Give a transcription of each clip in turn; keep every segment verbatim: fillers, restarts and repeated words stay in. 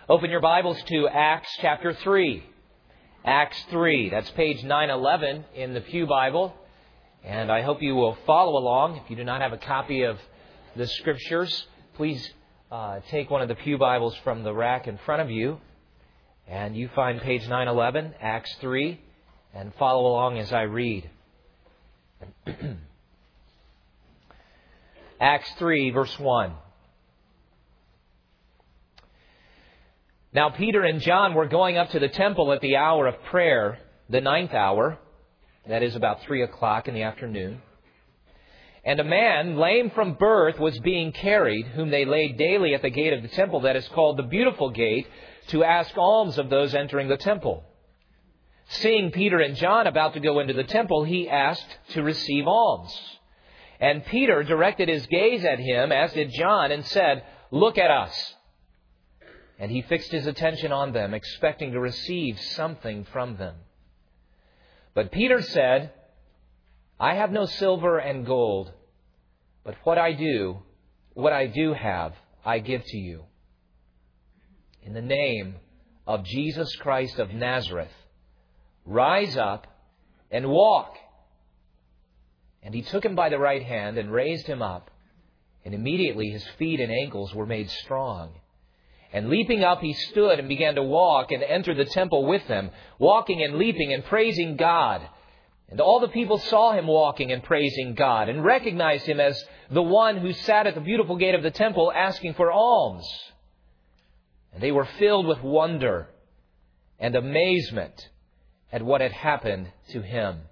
Open your Bibles to Acts chapter three. Acts three. That's page nine eleven in the Pew Bible. And I hope you will follow along. If you do not have a copy of the Scriptures, please uh, take one of the Pew Bibles from the rack in front of you. And you find page nine eleven, Acts three, and follow along as I read. Acts three, verse one. Now Peter and John were going up to the temple at the hour of prayer, the ninth hour, that is about three o'clock in the afternoon. And a man, lame from birth, was being carried, whom they laid daily at the gate of the temple, that is called the Beautiful Gate, to ask alms of those entering the temple. Seeing Peter and John about to go into the temple, he asked to receive alms. And Peter directed his gaze at him, as did John, and said, "Look at us." And he fixed his attention on them, expecting to receive something from them. But Peter said, "I have no silver and gold, but what I do, what I do have, I give to you. In the name of Jesus Christ of Nazareth, rise up and walk." And he took him by the right hand and raised him up, and immediately his feet and ankles were made strong. And leaping up, he stood and began to walk and entered the temple with them, walking and leaping and praising God. And all the people saw him walking and praising God and recognized him as the one who sat at the beautiful gate of the temple asking for alms. And they were filled with wonder and amazement at what had happened to him.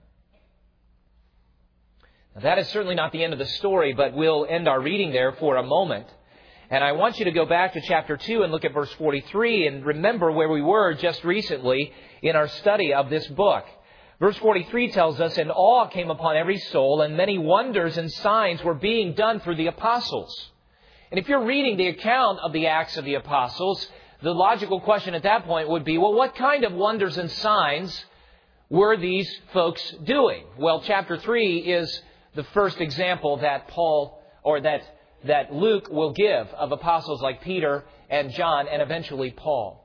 Now, that is certainly not the end of the story, but we'll end our reading there for a moment. And I want you to go back to chapter two and look at verse forty-three and remember where we were just recently in our study of this book. Verse forty-three tells us, "And awe came upon every soul, and many wonders and signs were being done through the apostles." And if you're reading the account of the Acts of the Apostles, the logical question at that point would be, well, what kind of wonders and signs were these folks doing? Well, chapter three is the first example that Paul, or that that Luke will give of apostles like Peter and John and eventually Paul.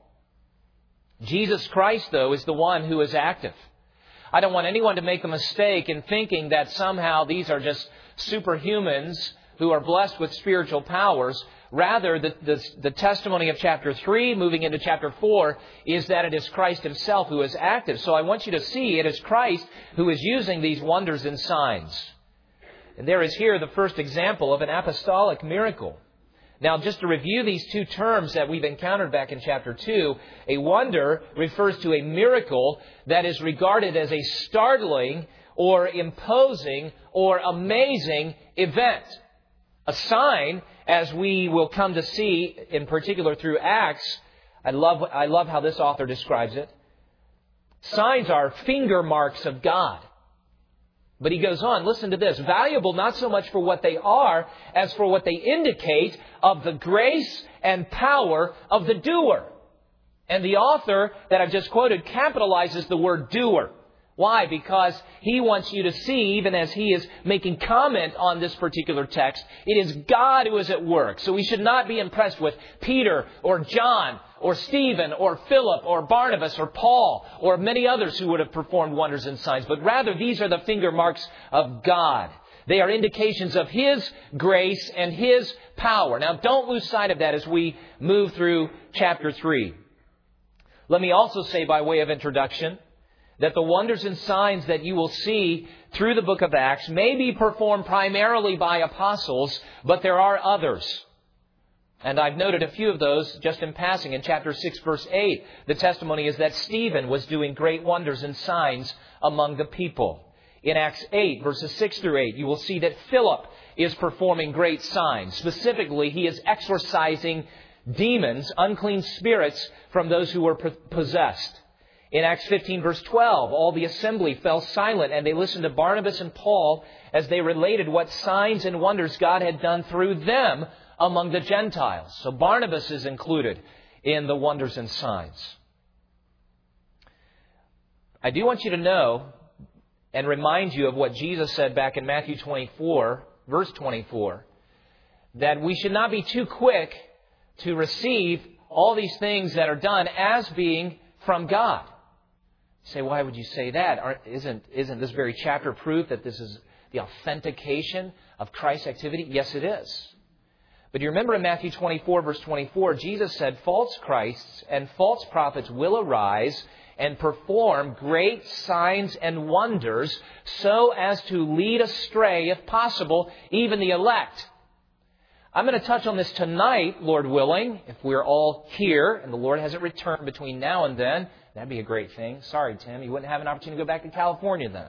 Jesus Christ, though, is the one who is active. I don't want anyone to make a mistake in thinking that somehow these are just superhumans who are blessed with spiritual powers. Rather, the, the, the testimony of chapter three, moving into chapter four, is that it is Christ himself who is active. So I want you to see it is Christ who is using these wonders and signs. And there is here the first example of an apostolic miracle. Now, just to review these two terms that we've encountered back in chapter two, a wonder refers to a miracle that is regarded as a startling or imposing or amazing event. A sign, as we will come to see in particular through Acts, I love, I love how this author describes it. Signs are finger marks of God. But he goes on, listen to this, valuable not so much for what they are as for what they indicate of the grace and power of the doer. And the author that I've just quoted capitalizes the word doer. Why? Because he wants you to see, even as he is making comment on this particular text, it is God who is at work. So we should not be impressed with Peter or John or Stephen or Philip or Barnabas or Paul or many others who would have performed wonders and signs. But rather, these are the finger marks of God. They are indications of his grace and his power. Now, don't lose sight of that as we move through chapter three. Let me also say by way of introduction that the wonders and signs that you will see through the book of Acts may be performed primarily by apostles, but there are others. And I've noted a few of those just in passing. In chapter six, verse eight, the testimony is that Stephen was doing great wonders and signs among the people. In Acts eight, verses six through eight, you will see that Philip is performing great signs. Specifically, he is exorcising demons, unclean spirits, from those who were possessed. In Acts fifteen, verse twelve, all the assembly fell silent and they listened to Barnabas and Paul as they related what signs and wonders God had done through them among the Gentiles. So Barnabas is included in the wonders and signs. I do want you to know and remind you of what Jesus said back in Matthew twenty-four, verse twenty-four, that we should not be too quick to receive all these things that are done as being from God. You say, why would you say that? Aren't, isn't, isn't this very chapter proof that this is the authentication of Christ's activity? Yes, it is. But you remember in Matthew twenty-four, verse twenty-four, Jesus said, false Christs and false prophets will arise and perform great signs and wonders so as to lead astray, if possible, even the elect. I'm going to touch on this tonight, Lord willing, if we're all here and the Lord hasn't returned between now and then. That'd be a great thing. Sorry, Tim, you wouldn't have an opportunity to go back to California then.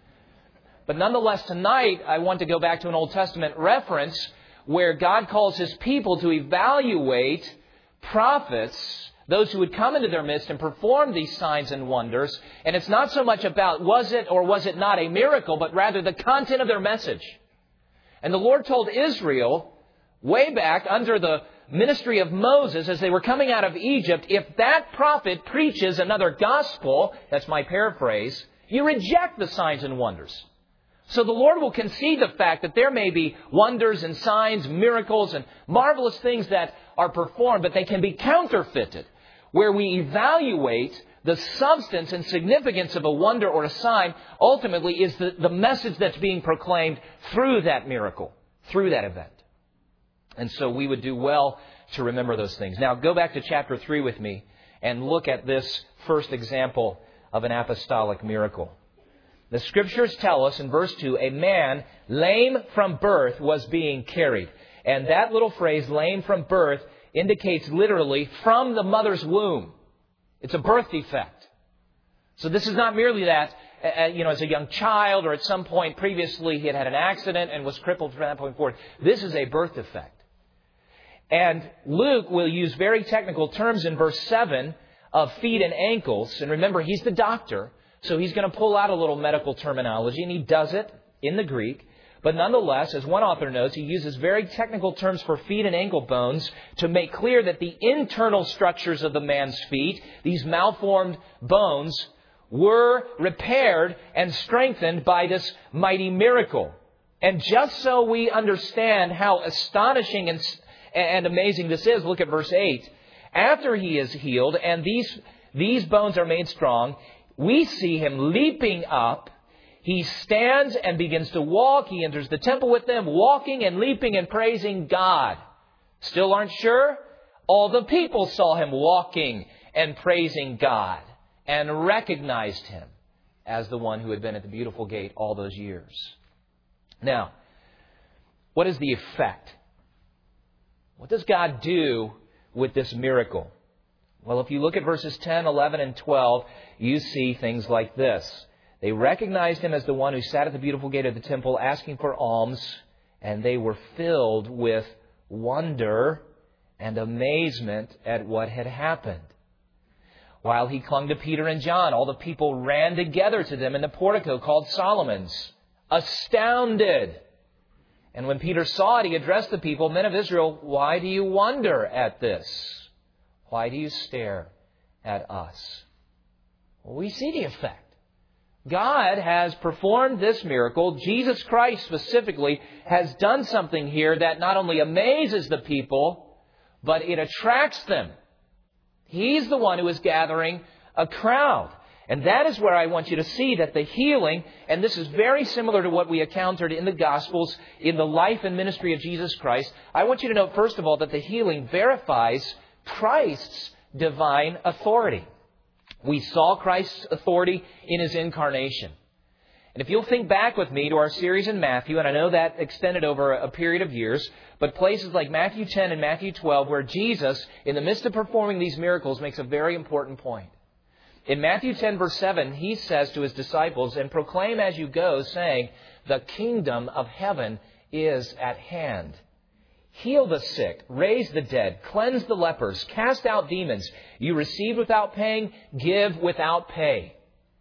But nonetheless, tonight I want to go back to an Old Testament reference where God calls His people to evaluate prophets, those who would come into their midst and perform these signs and wonders. And it's not so much about was it or was it not a miracle, but rather the content of their message. And the Lord told Israel way back under the ministry of Moses as they were coming out of Egypt, if that prophet preaches another gospel, that's my paraphrase, you reject the signs and wonders. So the Lord will concede the fact that there may be wonders and signs, miracles and marvelous things that are performed, but they can be counterfeited, where we evaluate the substance and significance of a wonder or a sign ultimately is the, the message that's being proclaimed through that miracle, through that event. And so we would do well to remember those things. Now go back to chapter three with me and look at this first example of an apostolic miracle. The Scriptures tell us in verse two, a man lame from birth was being carried. And that little phrase, lame from birth, indicates literally from the mother's womb. It's a birth defect. So this is not merely that, uh, you know, as a young child or at some point previously he had had an accident and was crippled from that point forward. This is a birth defect. And Luke will use very technical terms in verse seven of feet and ankles. And remember, he's the doctor. So he's going to pull out a little medical terminology, and he does it in the Greek. But nonetheless, as one author notes, he uses very technical terms for feet and ankle bones to make clear that the internal structures of the man's feet, these malformed bones, were repaired and strengthened by this mighty miracle. And just so we understand how astonishing and, and amazing this is, look at verse eight. After he is healed and these, these bones are made strong, we see him leaping up. He stands and begins to walk. He enters the temple with them, walking and leaping and praising God. Still aren't sure? All the people saw him walking and praising God and recognized him as the one who had been at the beautiful gate all those years. Now, what is the effect? What does God do with this miracle? Well, if you look at verses ten, eleven, and twelve, you see things like this. They recognized him as the one who sat at the beautiful gate of the temple asking for alms, and they were filled with wonder and amazement at what had happened. While he clung to Peter and John, all the people ran together to them in the portico called Solomon's, astounded. And when Peter saw it, he addressed the people, men of Israel, why do you wonder at this? Why do you stare at us? Well, we see the effect. God has performed this miracle. Jesus Christ specifically has done something here that not only amazes the people, but it attracts them. He's the one who is gathering a crowd. And that is where I want you to see that the healing, and this is very similar to what we encountered in the Gospels, in the life and ministry of Jesus Christ. I want you to note, first of all, that the healing verifies Christ's divine authority. We saw Christ's authority in His incarnation. And if you'll think back with me to our series in Matthew, and I know that extended over a period of years, but places like Matthew ten and Matthew twelve, where Jesus, in the midst of performing these miracles, makes a very important point. In Matthew ten, verse seven, He says to His disciples, and proclaim as you go, saying, the kingdom of heaven is at hand. Heal the sick, raise the dead, cleanse the lepers, cast out demons. You receive without paying, give without pay.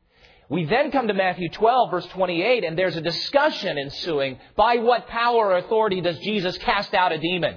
We then come to Matthew twelve, verse twenty-eight, and there's a discussion ensuing. By what power or authority does Jesus cast out a demon?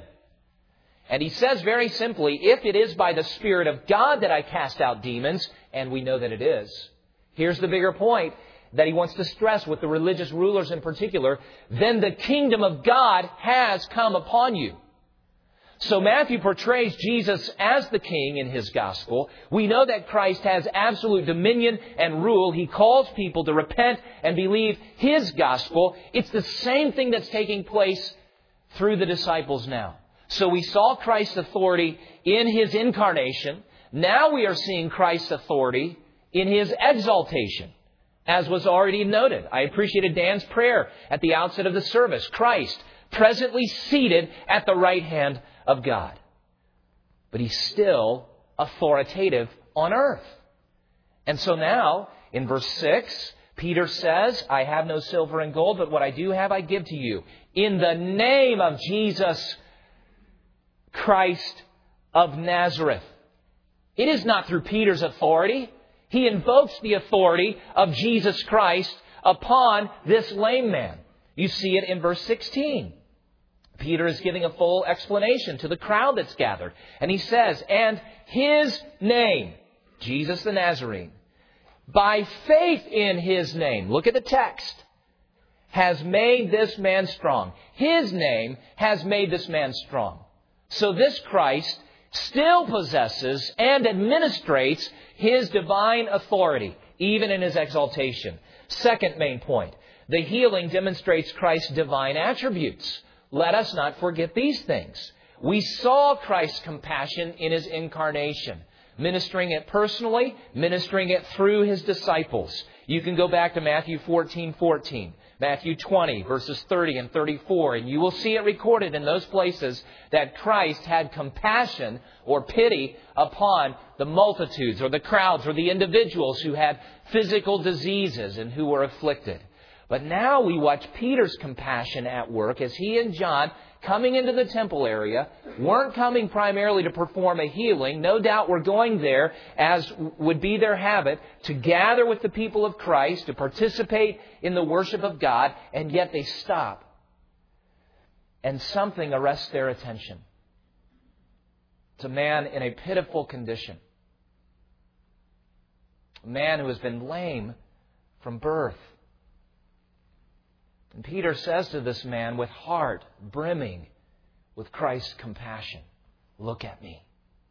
And He says very simply, if it is by the Spirit of God that I cast out demons, and we know that it is. Here's the bigger point that He wants to stress with the religious rulers in particular. Then the kingdom of God has come upon you. So Matthew portrays Jesus as the king in his gospel. We know that Christ has absolute dominion and rule. He calls people to repent and believe his gospel. It's the same thing that's taking place through the disciples now. So we saw Christ's authority in his incarnation. Now we are seeing Christ's authority in his exaltation, as was already noted. I appreciated Dan's prayer at the outset of the service. Christ, presently seated at the right hand of God. But he's still authoritative on earth. And so now, in verse six, Peter says, I have no silver and gold, but what I do have I give to you. In the name of Jesus Christ of Nazareth. It is not through Peter's authority. He invokes the authority of Jesus Christ upon this lame man. You see it in verse sixteen. Peter is giving a full explanation to the crowd that's gathered. And he says, and his name, Jesus the Nazarene, by faith in his name, look at the text, has made this man strong. His name has made this man strong. So this Christ still possesses and administrates his divine authority, even in his exaltation. Second main point, the healing demonstrates Christ's divine attributes. Let us not forget these things. We saw Christ's compassion in his incarnation, ministering it personally, ministering it through his disciples. You can go back to Matthew fourteen fourteen, Matthew twenty, verses thirty and thirty-four, and you will see it recorded in those places that Christ had compassion or pity upon the multitudes or the crowds or the individuals who had physical diseases and who were afflicted. But now we watch Peter's compassion at work as he and John, coming into the temple area, weren't coming primarily to perform a healing. No doubt were going there, as would be their habit, to gather with the people of Christ, to participate in the worship of God, and yet they stop. And something arrests their attention. It's a man in a pitiful condition. A man who has been lame from birth. And Peter says to this man with heart brimming with Christ's compassion, look at me.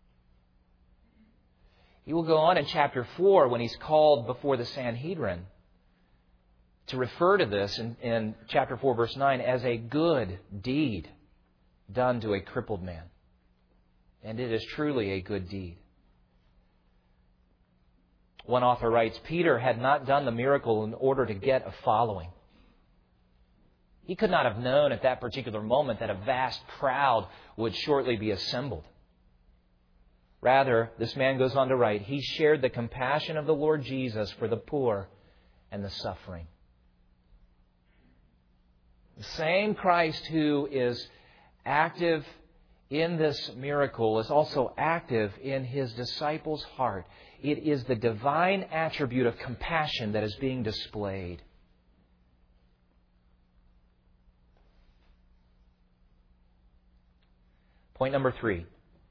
He will go on in chapter four when he's called before the Sanhedrin to refer to this in, in chapter four verse nine as a good deed done to a crippled man. And it is truly a good deed. One author writes, Peter had not done the miracle in order to get a following. He could not have known at that particular moment that a vast crowd would shortly be assembled. Rather, this man goes on to write, he shared the compassion of the Lord Jesus for the poor and the suffering. The same Christ who is active in this miracle is also active in his disciples' heart. It is the divine attribute of compassion that is being displayed. Point number three.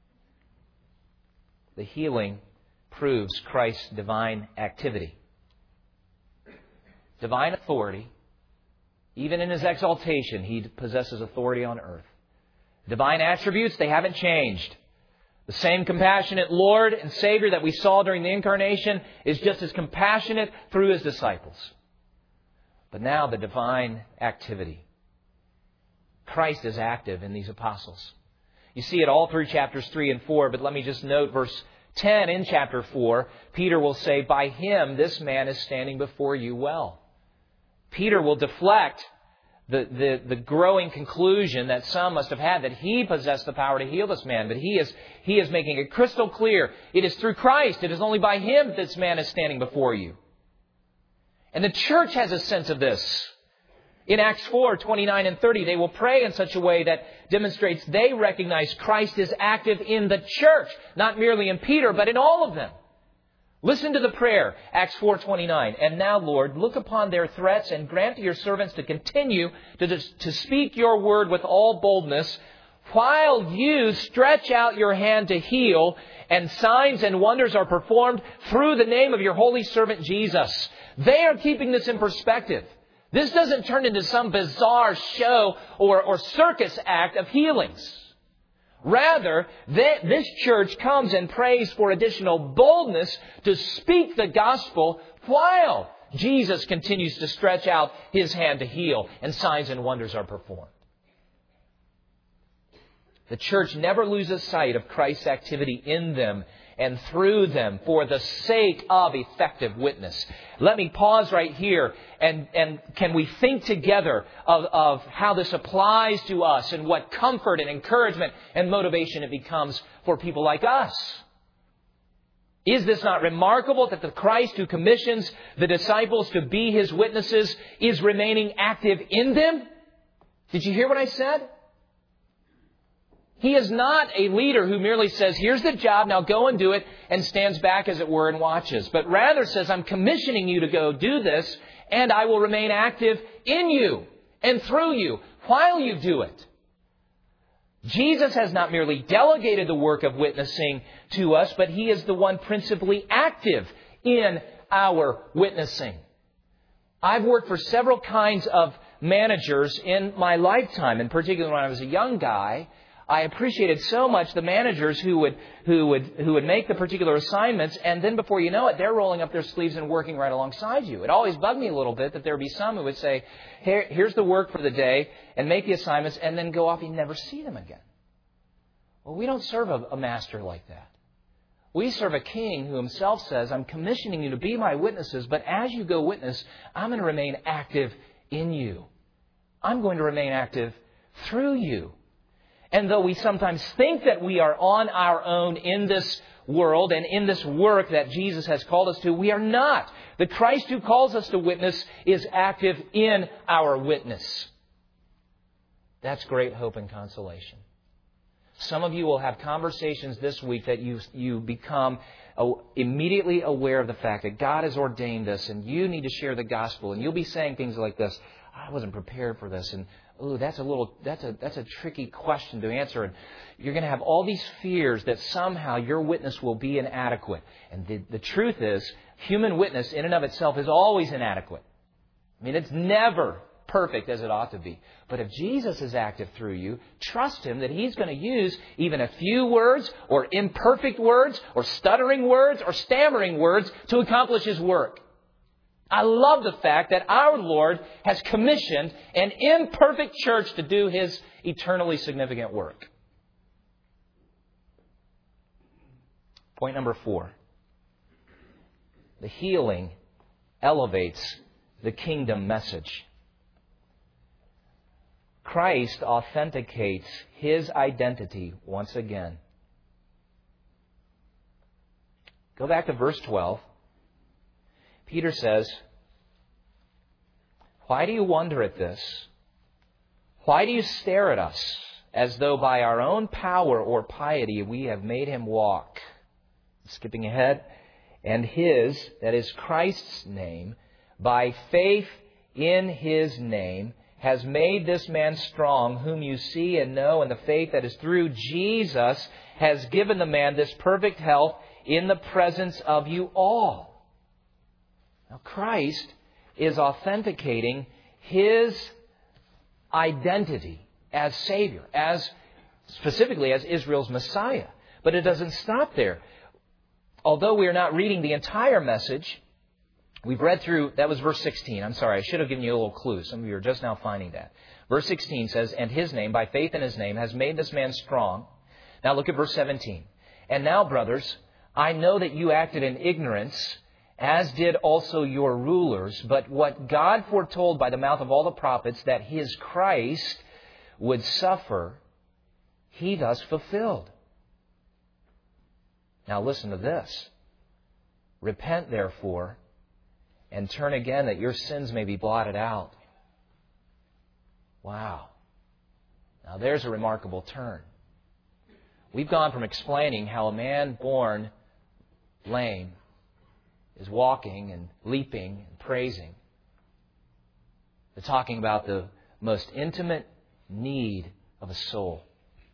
The healing proves Christ's divine activity. Divine authority. Even in his exaltation, he possesses authority on earth. Divine attributes, they haven't changed. The same compassionate Lord and Savior that we saw during the incarnation is just as compassionate through his disciples. But now the divine activity. Christ is active in these apostles. You see it all through chapters three and four, but let me just note verse ten in chapter four. Peter will say, by him this man is standing before you well. Peter will deflect the, the, the growing conclusion that some must have had that he possessed the power to heal this man. But he is, he is making it crystal clear. It is through Christ. It is only by him that this man is standing before you. And the church has a sense of this. In Acts four, twenty-nine and thirty, they will pray in such a way that demonstrates they recognize Christ is active in the church, not merely in Peter, but in all of them. Listen to the prayer, Acts four twenty-nine. And now, Lord, look upon their threats and grant to your servants to continue to, to speak your word with all boldness, while you stretch out your hand to heal, and signs and wonders are performed through the name of your holy servant Jesus. They are keeping this in perspective. This doesn't turn into some bizarre show or, or circus act of healings. Rather, this church comes and prays for additional boldness to speak the gospel while Jesus continues to stretch out His hand to heal and signs and wonders are performed. The church never loses sight of Christ's activity in them and through them for the sake of effective witness. Let me pause right here and, and can we think together of, of how this applies to us and what comfort and encouragement and motivation it becomes for people like us. Is this not remarkable that the Christ who commissions the disciples to be His witnesses is remaining active in them? Did you hear what I said? He is not a leader who merely says, here's the job, now go and do it, and stands back, as it were, and watches. But rather says, I'm commissioning you to go do this, and I will remain active in you and through you while you do it. Jesus has not merely delegated the work of witnessing to us, but He is the one principally active in our witnessing. I've worked for several kinds of managers in my lifetime, and particularly when I was a young guy. I appreciated so much the managers who would who would who would make the particular assignments, and then before you know it, they're rolling up their sleeves and working right alongside you. It always bugged me a little bit that there would be some who would say, Here, here's the work for the day, and make the assignments, and then go off and never see them again. Well, we don't serve a, a master like that. We serve a king who Himself says, I'm commissioning you to be my witnesses, but as you go witness, I'm going to remain active in you. I'm going to remain active through you. And though we sometimes think that we are on our own in this world and in this work that Jesus has called us to, we are not. The Christ who calls us to witness is active in our witness. That's great hope and consolation. Some of you will have conversations this week that you, you become immediately aware of the fact that God has ordained this and you need to share the gospel. And you'll be saying things like this, I wasn't prepared for this, and ooh, that's a little, that's a, that's a tricky question to answer. And you're going to have all these fears that somehow your witness will be inadequate. And the, the truth is, human witness in and of itself is always inadequate. I mean, it's never perfect as it ought to be. But if Jesus is active through you, trust Him that He's going to use even a few words or imperfect words or stuttering words or stammering words to accomplish His work. I love the fact that our Lord has commissioned an imperfect church to do His eternally significant work. Point number four. The healing elevates the kingdom message. Christ authenticates His identity once again. Go back to verse twelve. Peter says, why do you wonder at this? Why do you stare at us as though by our own power or piety we have made Him walk? Skipping ahead. And His, that is Christ's name, by faith in His name, has made this man strong, whom you see and know, and the faith that is through Jesus has given the man this perfect health in the presence of you all. Now, Christ is authenticating His identity as Savior, as specifically as Israel's Messiah. But it doesn't stop there. Although we are not reading the entire message, we've read through, that was verse sixteen. I'm sorry, I should have given you a little clue. Some of you are just now finding that. Verse sixteen says, and His name, by faith in His name, has made this man strong. Now look at verse seventeen. And now, brothers, I know that you acted in ignorance, as did also your rulers. But what God foretold by the mouth of all the prophets, that His Christ would suffer, He thus fulfilled. Now listen to this. Repent, therefore, and turn again, that your sins may be blotted out. Wow. Now there's a remarkable turn. We've gone from explaining how a man born lame is walking and leaping and praising to talking about the most intimate need of a soul.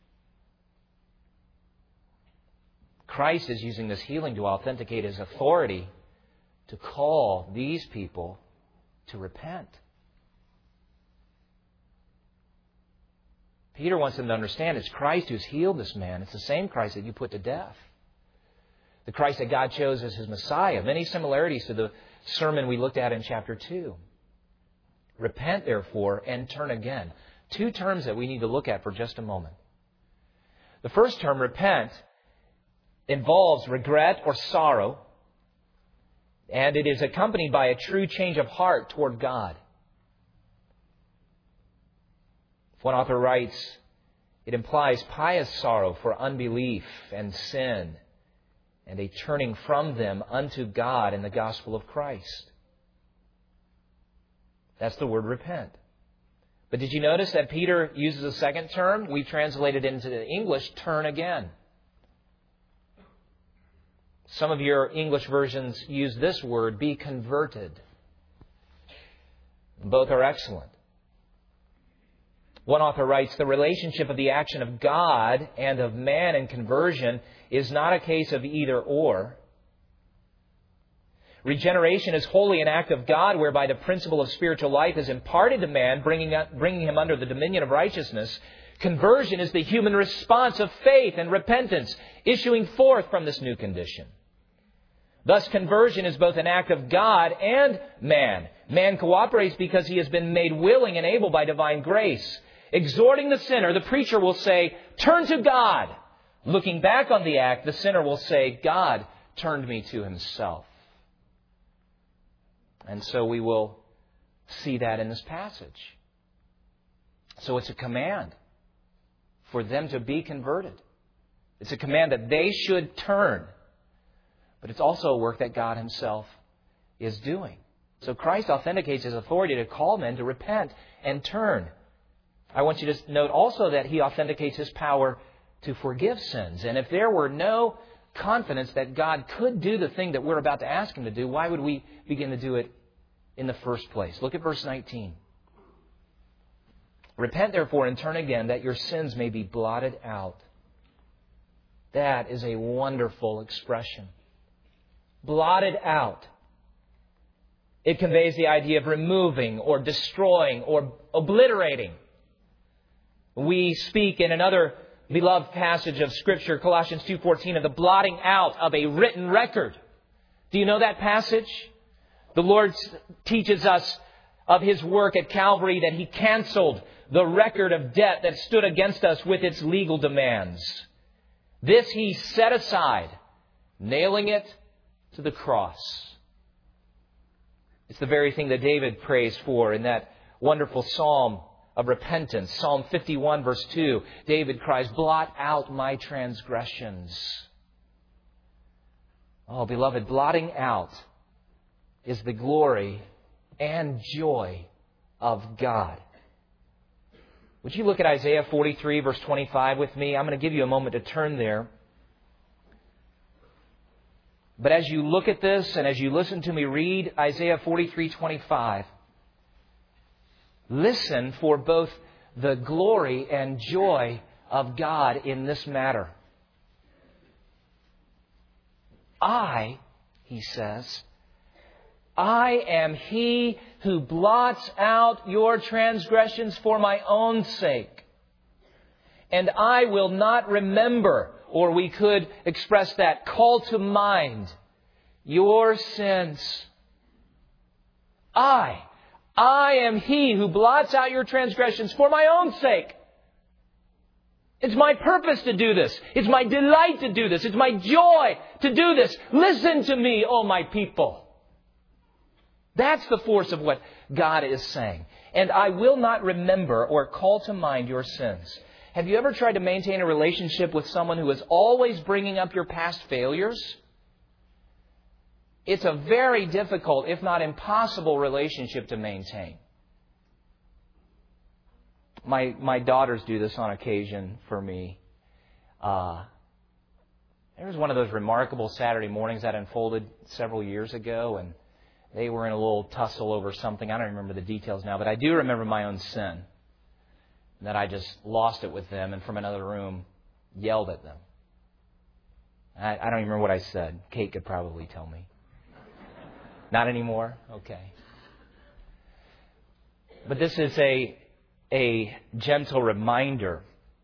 Christ is using this healing to authenticate His authority to call these people to repent. Peter wants them to understand it's Christ who's healed this man. It's the same Christ that you put to death. The Christ that God chose as His Messiah. Many similarities to the sermon we looked at in chapter two. Repent, therefore, and turn again. Two terms that we need to look at for just a moment. The first term, repent, involves regret or sorrow, and it is accompanied by a true change of heart toward God. One author writes, it implies pious sorrow for unbelief and sin, and a turning from them unto God in the gospel of Christ. That's the word repent. But did you notice that Peter uses a second term? We translated it into English, turn again. Some of your English versions use this word, be converted. Both are excellent. One author writes, the relationship of the action of God and of man in conversion is not a case of either or. Regeneration is wholly an act of God whereby the principle of spiritual life is imparted to man, bringing, bringing him under the dominion of righteousness. Conversion is the human response of faith and repentance, issuing forth from this new condition. Thus, conversion is both an act of God and man. Man cooperates because he has been made willing and able by divine grace. Exhorting the sinner, the preacher will say, turn to God. Looking back on the act, the sinner will say, God turned me to Himself. And so we will see that in this passage. So it's a command for them to be converted. It's a command that they should turn. But it's also a work that God Himself is doing. So Christ authenticates His authority to call men to repent and turn. I want you to note also that He authenticates His power to forgive sins. And if there were no confidence that God could do the thing that we're about to ask Him to do, why would we begin to do it in the first place? Look at verse nineteen. Repent therefore and turn again, that your sins may be blotted out. That is a wonderful expression. Blotted out. It conveys the idea of removing or destroying or obliterating. We speak in another beloved passage of Scripture, Colossians two fourteen, of the blotting out of a written record. Do you know that passage? The Lord teaches us of His work at Calvary, that He canceled the record of debt that stood against us with its legal demands. This He set aside, nailing it to the cross. It's the very thing that David prays for in that wonderful psalm of repentance. Psalm fifty-one verse two, David cries, blot out my transgressions. Oh, beloved, blotting out is the glory and joy of God. Would you look at Isaiah forty-three verse twenty-five with me? I'm going to give you a moment to turn there. But as you look at this and as you listen to me read Isaiah forty-three twenty-five, listen for both the glory and joy of God in this matter. I, He says, I am He who blots out your transgressions for my own sake. And I will not remember, or we could express that, call to mind your sins. I, I am He who blots out your transgressions for my own sake. It's my purpose to do this. It's my delight to do this. It's my joy to do this. Listen to me, O my people. That's the force of what God is saying. And I will not remember or call to mind your sins. Have you ever tried to maintain a relationship with someone who is always bringing up your past failures? It's a very difficult, if not impossible, relationship to maintain. My my daughters do this on occasion for me. Uh, there was one of those remarkable Saturday mornings that unfolded several years ago, and they were in a little tussle over something. I don't remember the details now, but I do remember my own sin. That I just lost it with them and from another room yelled at them. I, I don't even remember what I said. Kate could probably tell me. Not anymore? Okay. But this is a a gentle reminder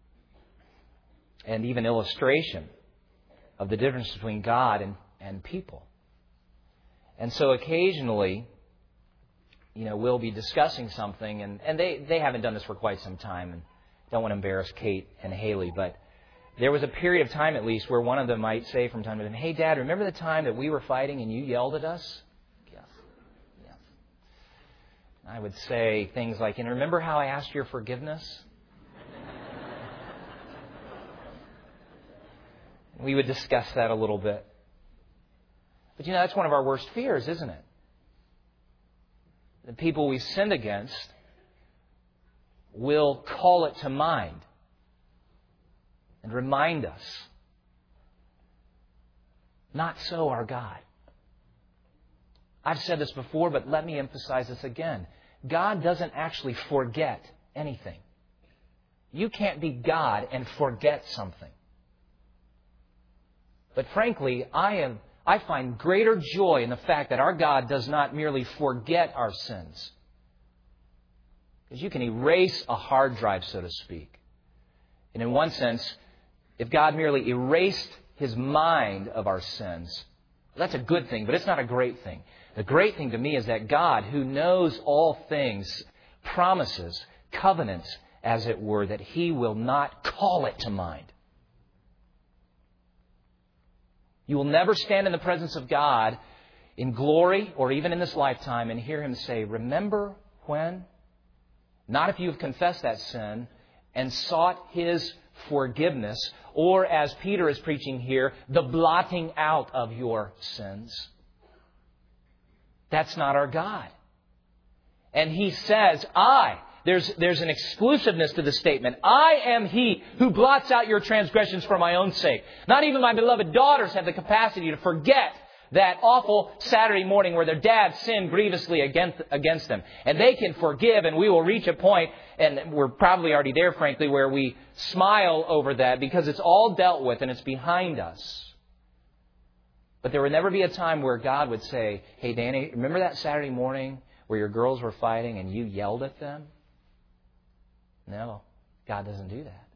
and even illustration of the difference between God and, and people. And so occasionally, you know, we'll be discussing something, and, and they, they haven't done this for quite some time, and don't want to embarrass Kate and Haley, but there was a period of time at least where one of them might say from time to time, "Hey, Dad, remember the time that we were fighting and you yelled at us?" Yes. Yes. I would say things like, "And remember how I asked your forgiveness?" We would discuss that a little bit. But you know, that's one of our worst fears, isn't it? The people we've sinned against will call it to mind and remind us. Not so our God. I've said this before, but let me emphasize this again. God doesn't actually forget anything. You can't be God and forget something. But frankly, I am I find greater joy in the fact that our God does not merely forget our sins. Because you can erase a hard drive, so to speak. And in one sense, if God merely erased His mind of our sins, that's a good thing, but it's not a great thing. The great thing to me is that God, who knows all things, promises, covenants, as it were, that He will not call it to mind. You will never stand in the presence of God in glory or even in this lifetime and hear Him say, "Remember when?" Not if you have confessed that sin and sought His forgiveness, or as Peter is preaching here, the blotting out of your sins. That's not our God. And He says, I, there's, there's an exclusiveness to the statement. I am He who blots out your transgressions for my own sake. Not even my beloved daughters have the capacity to forget that awful Saturday morning where their dad sinned grievously against, against them. And they can forgive, and we will reach a point, and we're probably already there, frankly, where we smile over that because it's all dealt with and it's behind us. But there would never be a time where God would say, "Hey, Danny, remember that Saturday morning where your girls were fighting and you yelled at them?" No, God doesn't do that.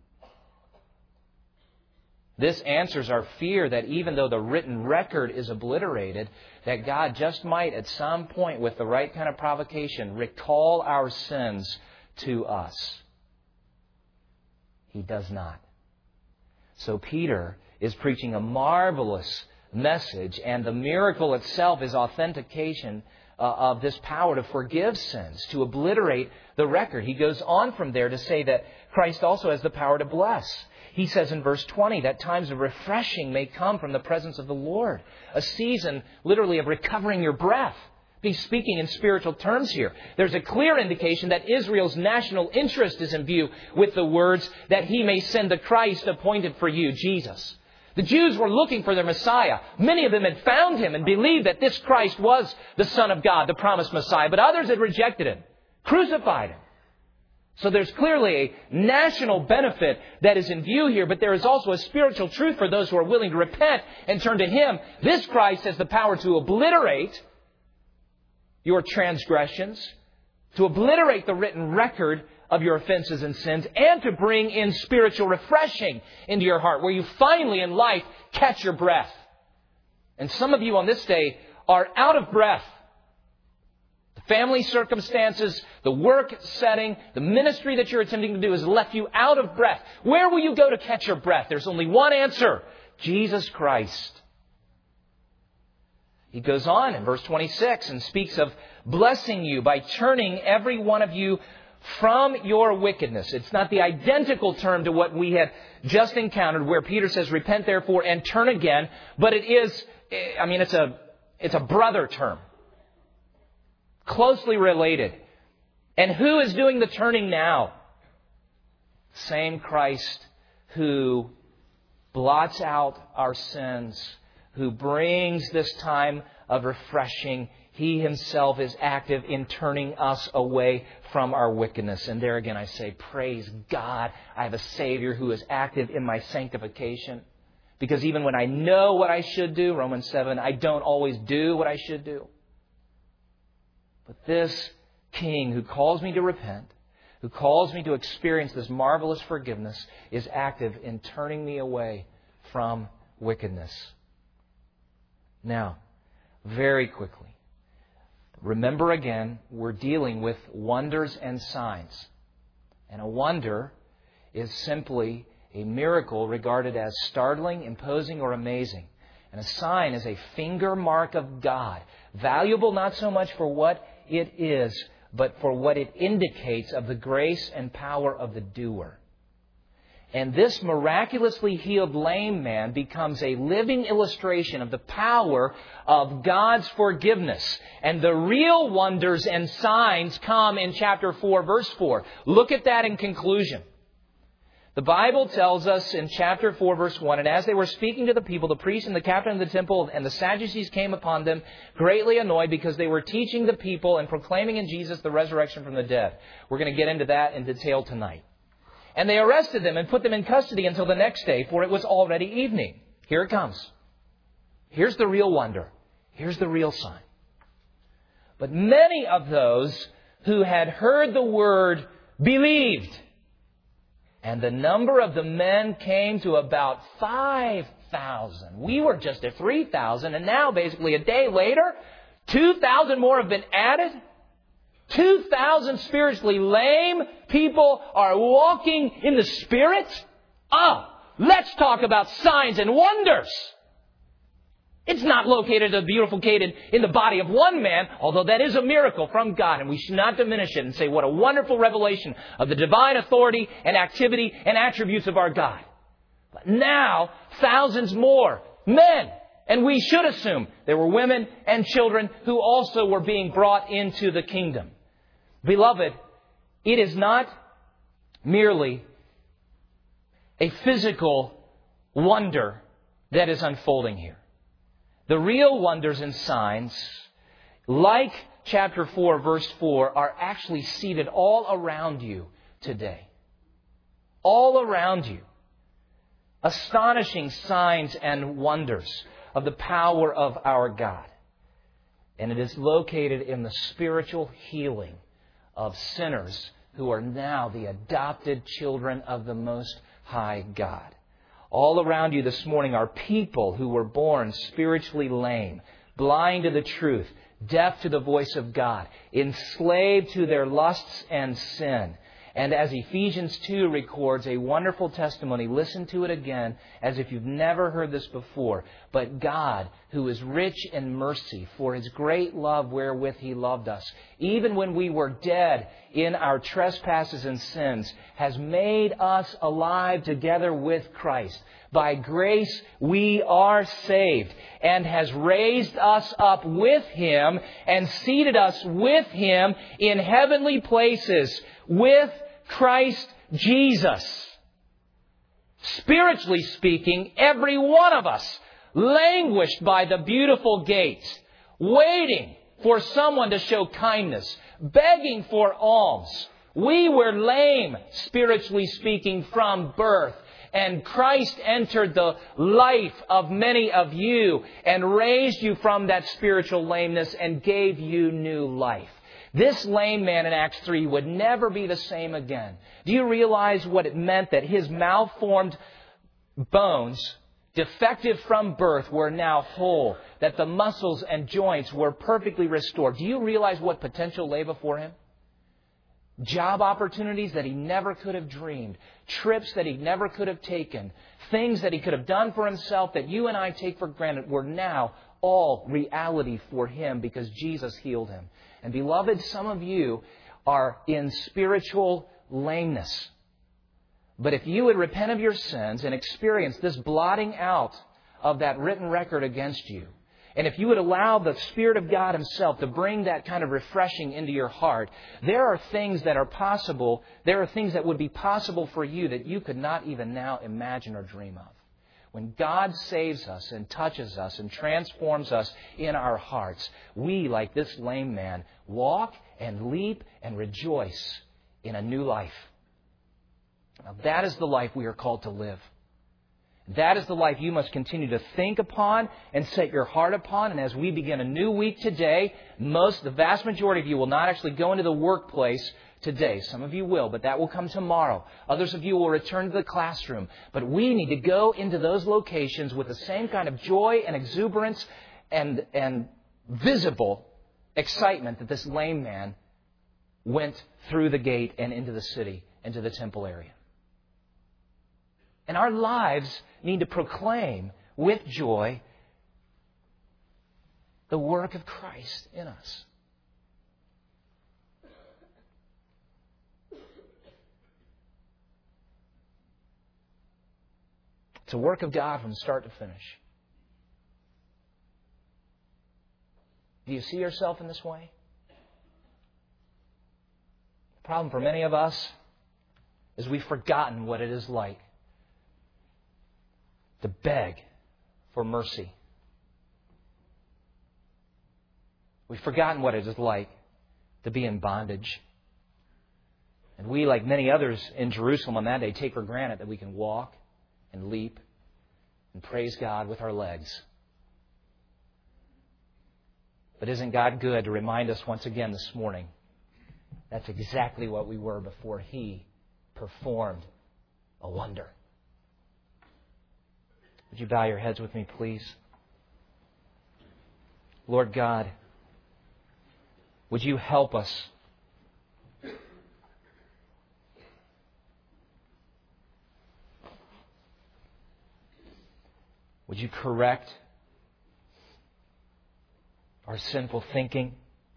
This answers our fear that even though the written record is obliterated, that God just might at some point with the right kind of provocation recall our sins to us. He does not. So Peter is preaching a marvelous message, and the miracle itself is authentication uh, of this power to forgive sins, to obliterate the record. He goes on from there to say that Christ also has the power to bless. He says in verse twenty that times of refreshing may come from the presence of the Lord. A season, literally, of recovering your breath. He's speaking in spiritual terms here. There's a clear indication that Israel's national interest is in view with the words that He may send the Christ appointed for you, Jesus. The Jews were looking for their Messiah. Many of them had found Him and believed that this Christ was the Son of God, the promised Messiah. But others had rejected Him, crucified Him. So there's clearly a national benefit that is in view here, but there is also a spiritual truth for those who are willing to repent and turn to Him. This Christ has the power to obliterate your transgressions, to obliterate the written record of your offenses and sins, and to bring in spiritual refreshing into your heart, where you finally in life catch your breath. And some of you on this day are out of breath. The family circumstances, the work setting, the ministry that you're attempting to do has left you out of breath. Where will you go to catch your breath? There's only one answer: Jesus Christ. He goes on in verse twenty-six and speaks of blessing you by turning every one of you from your wickedness. It's not the identical term to what we had just encountered, where Peter says, "Repent therefore and turn again." But it is, I mean, it's a, it's a brother term. Closely related. And who is doing the turning now? Same Christ who blots out our sins, who brings this time of refreshing. He Himself is active in turning us away from our wickedness. And there again I say, praise God, I have a Savior who is active in my sanctification. Because even when I know what I should do, Romans seven, I don't always do what I should do. But this King who calls me to repent, who calls me to experience this marvelous forgiveness, is active in turning me away from wickedness. Now, very quickly, remember again, we're dealing with wonders and signs. And a wonder is simply a miracle regarded as startling, imposing, or amazing. And a sign is a finger mark of God, valuable not so much for what it is, but for what it indicates of the grace and power of the doer. And this miraculously healed lame man becomes a living illustration of the power of God's forgiveness. And the real wonders and signs come in chapter four, verse four. Look at that in conclusion. The Bible tells us in chapter four, verse one, and as they were speaking to the people, the priest and the captain of the temple and the Sadducees came upon them, greatly annoyed because they were teaching the people and proclaiming in Jesus the resurrection from the dead. We're going to get into that in detail tonight. And they arrested them and put them in custody until the next day, for it was already evening. Here it comes. Here's the real wonder. Here's the real sign. But many of those who had heard the word believed. And the number of the men came to about five thousand. We were just at three thousand. And now, basically, a day later, two thousand more have been added. two thousand spiritually lame people are walking in the Spirit. Oh, let's talk about signs and wonders. It's not located at a beautiful gate in, in the body of one man, although that is a miracle from God, and we should not diminish it and say what a wonderful revelation of the divine authority and activity and attributes of our God. But now, thousands more men, and we should assume there were women and children who also were being brought into the kingdom. Beloved, it is not merely a physical wonder that is unfolding here. The real wonders and signs, like chapter four, verse four, are actually seated all around you today. All around you. Astonishing signs and wonders of the power of our God. And it is located in the spiritual healing of sinners who are now the adopted children of the Most High God. All around you this morning are people who were born spiritually lame, blind to the truth, deaf to the voice of God, enslaved to their lusts and sin. And as Ephesians two records a wonderful testimony, listen to it again as if you've never heard this before. But God, who is rich in mercy for His great love wherewith He loved us, even when we were dead in our trespasses and sins, has made us alive together with Christ. By grace we are saved, and has raised us up with Him and seated us with Him in heavenly places with Christ Jesus. Spiritually speaking, every one of us languished by the beautiful gates, waiting for someone to show kindness, begging for alms. We were lame, spiritually speaking, from birth. And Christ entered the life of many of you and raised you from that spiritual lameness and gave you new life. This lame man in Acts three would never be the same again. Do you realize what it meant that his malformed bones, defective from birth, were now whole? That the muscles and joints were perfectly restored. Do you realize what potential lay before him? Job opportunities that he never could have dreamed. Trips that he never could have taken. Things that he could have done for himself that you and I take for granted were now all reality for him because Jesus healed him. And beloved, some of you are in spiritual lameness. But if you would repent of your sins and experience this blotting out of that written record against you, and if you would allow the Spirit of God Himself to bring that kind of refreshing into your heart, there are things that are possible, there are things that would be possible for you that you could not even now imagine or dream of. When God saves us and touches us and transforms us in our hearts, we, like this lame man, walk and leap and rejoice in a new life. Now, that is the life we are called to live. That is the life you must continue to think upon and set your heart upon. And as we begin a new week today, most, the vast majority of you will not actually go into the workplace today. Some of you will, but that will come tomorrow. Others of you will return to the classroom. But we need to go into those locations with the same kind of joy and exuberance and, and visible excitement that this lame man went through the gate and into the city, into the temple area. And our lives need to proclaim with joy the work of Christ in us. It's a work of God from start to finish. Do you see yourself in this way? The problem for many of us is we've forgotten what it is like to beg for mercy. We've forgotten what it is like to be in bondage. And we, like many others in Jerusalem on that day, take for granted that we can walk and leap and praise God with our legs. But isn't God good to remind us once again this morning that's exactly what we were before He performed a wonder? Would you bow your heads with me, please? Lord God, would you help us Would you correct our sinful thinking?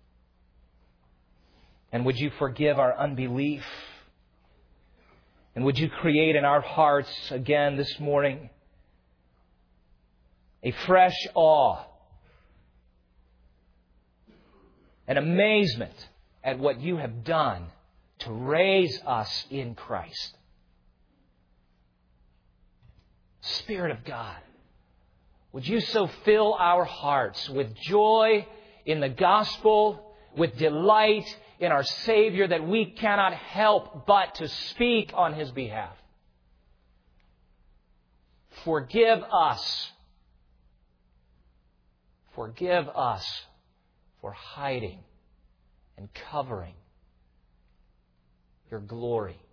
And would you forgive our unbelief? And would you create in our hearts again this morning a fresh awe, an amazement at what you have done to raise us in Christ? Spirit of God, would you so fill our hearts with joy in the gospel, with delight in our Savior, that we cannot help but to speak on His behalf. Forgive us. Forgive us for hiding and covering your glory.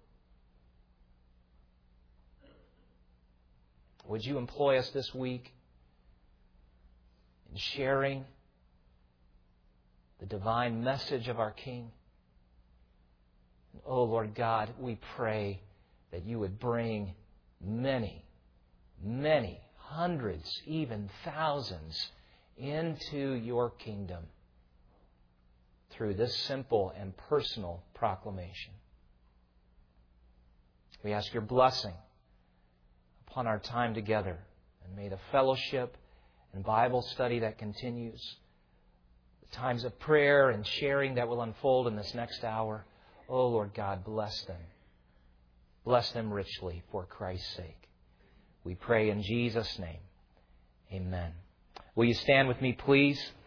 Would you employ us this week in sharing the divine message of our King? Oh, Lord God, we pray that you would bring many, many, hundreds, even thousands into your kingdom through this simple and personal proclamation. We ask your blessing upon our time together, and may the fellowship and Bible study that continues, the times of prayer and sharing that will unfold in this next hour, oh, Lord God, bless them. Bless them richly for Christ's sake. We pray in Jesus' name. Amen. Will you stand with me, please?